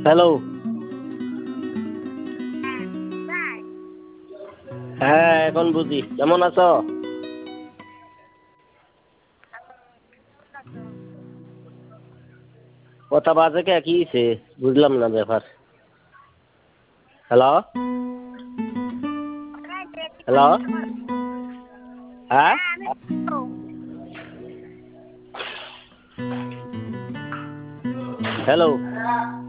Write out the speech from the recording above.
Hello. হ্যাঁ এখন বুঝি, কেমন আছো? কথা বাজে কে, কি হইছে? বুঝলাম না ব্যাপার। Hello hello. হ্যাঁ হ্যালো।